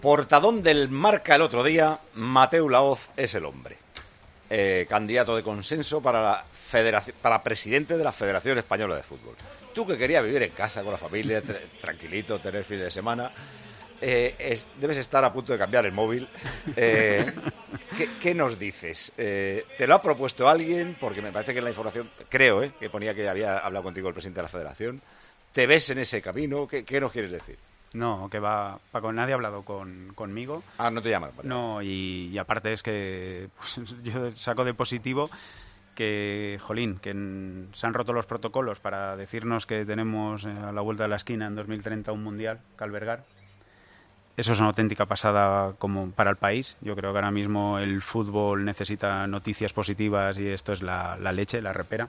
Portadón del Marca el otro día, Mateu Laoz es el hombre. Candidato de consenso para presidente de la Federación Española de Fútbol. Tú que querías vivir en casa con la familia, tranquilito, tener fin de semana, debes estar a punto de cambiar el móvil. ¿Qué nos dices? ¿Te lo ha propuesto alguien? Porque me parece que en la información, creo, que ponía que había hablado contigo el presidente de la Federación. ¿Te ves en ese camino? ¿Qué nos quieres decir? No, que va, Paco, nadie ha hablado conmigo. Ah, no te llaman. Vale. No, y aparte es que pues, yo saco de positivo que, jolín, que se han roto los protocolos para decirnos que tenemos a la vuelta de la esquina en 2030 un mundial que albergar. Eso es una auténtica pasada como para el país. Yo creo que ahora mismo el fútbol necesita noticias positivas y esto es la leche, la repera,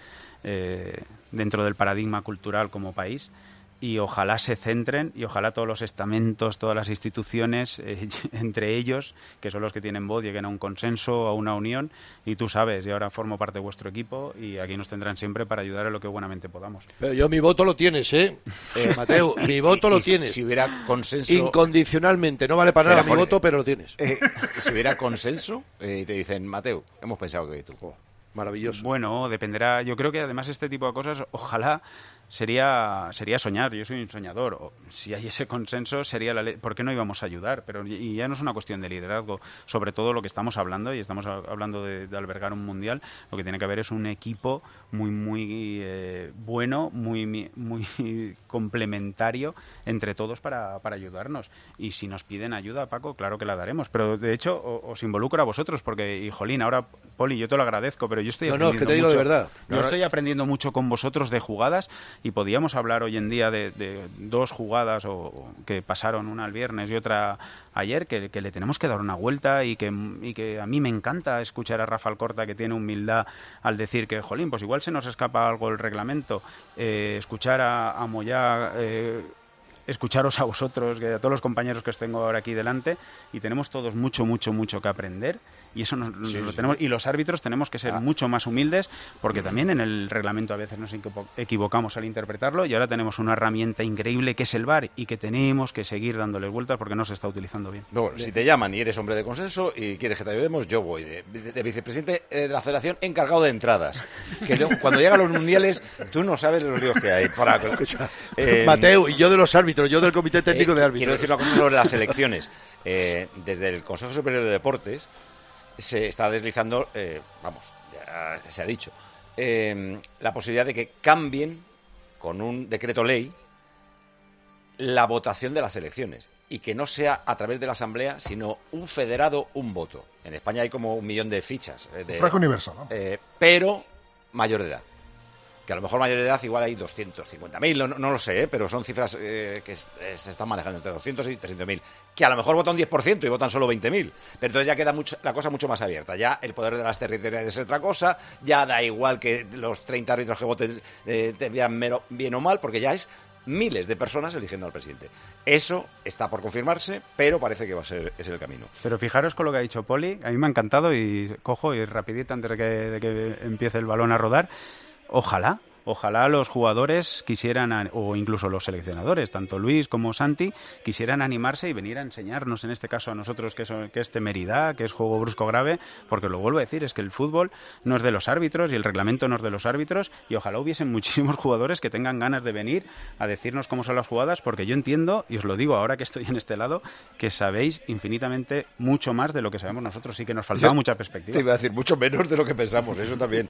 dentro del paradigma cultural como país. Y ojalá se centren y ojalá todos los estamentos, todas las instituciones, entre ellos, que son los que tienen voz, lleguen a un consenso, a una unión. Y tú sabes, yo ahora formo parte de vuestro equipo y aquí nos tendrán siempre para ayudar en lo que buenamente podamos. Pero yo mi voto lo tienes, Mateu, mi voto lo tienes. Si hubiera consenso... Incondicionalmente, no vale para nada mi voto, pero lo tienes. Si hubiera consenso y te dicen, Mateu, hemos pensado que tú... Maravilloso. Bueno, dependerá. Yo creo que además este tipo de cosas, ojalá sería soñar. Yo soy un soñador. Si hay ese consenso, sería la ley. ¿Por qué no íbamos a ayudar? Pero y ya no es una cuestión de liderazgo. Sobre todo lo que estamos hablando, y estamos hablando de albergar un mundial, lo que tiene que haber es un equipo muy bueno, muy complementario entre todos para ayudarnos. Y si nos piden ayuda, Paco, claro que la daremos. Pero de hecho os involucro a vosotros, porque, y jolín, ahora, Poli, yo te lo agradezco, pero yo estoy aprendiendo es que te digo mucho, de verdad. Yo estoy aprendiendo mucho con vosotros de jugadas y podíamos hablar hoy en día de dos jugadas que pasaron, una el viernes y otra ayer, que le tenemos que dar una vuelta y que a mí me encanta escuchar a Rafa Alcorta, que tiene humildad al decir que, jolín, pues igual se nos escapa algo el reglamento, escuchar a Moyá, escucharos a vosotros, a todos los compañeros que os tengo ahora aquí delante, y tenemos todos mucho que aprender, y eso lo tenemos. Y los árbitros tenemos que ser mucho más humildes, porque también en el reglamento a veces nos equivocamos al interpretarlo, y ahora tenemos una herramienta increíble que es el VAR, y que tenemos que seguir dándole vueltas porque no se está utilizando bien. Bueno, si te llaman y eres hombre de consenso y quieres que te ayudemos, yo voy de vicepresidente de la Federación, encargado de entradas, que cuando llegan los mundiales tú no sabes los líos que hay para... Mateu, y yo de los árbitros, yo del Comité Técnico de Árbitros. Quiero decir una cosa sobre las elecciones. Desde el Consejo Superior de Deportes se está deslizando, ya se ha dicho, la posibilidad de que cambien con un decreto ley la votación de las elecciones y que no sea a través de la Asamblea, sino un federado, un voto. En España hay como 1 millón de fichas. Sufragio universal, ¿no? Pero mayor de edad. Que a lo mejor mayor de edad igual hay 250.000, no lo sé, pero son cifras que se están manejando entre 200 y 300.000, que a lo mejor votan 10% y votan solo 20.000, pero entonces ya queda la cosa mucho más abierta, ya el poder de las territoriales es otra cosa, ya da igual que los 30 árbitros que voten te vean bien o mal, porque ya es miles de personas eligiendo al presidente. Eso está por confirmarse, pero parece que es el camino. Pero fijaros con lo que ha dicho Poli, a mí me ha encantado, y cojo y rapidito antes de que empiece el balón a rodar. Ojalá los jugadores quisieran, o incluso los seleccionadores, tanto Luis como Santi, quisieran animarse y venir a enseñarnos, en este caso a nosotros, que es temeridad, que es juego brusco grave, porque lo vuelvo a decir, es que el fútbol no es de los árbitros y el reglamento no es de los árbitros, y ojalá hubiesen muchísimos jugadores que tengan ganas de venir a decirnos cómo son las jugadas, porque yo entiendo, y os lo digo ahora que estoy en este lado, que sabéis infinitamente mucho más de lo que sabemos nosotros, y que nos faltaba mucha perspectiva. Te iba a decir mucho menos de lo que pensamos, eso también.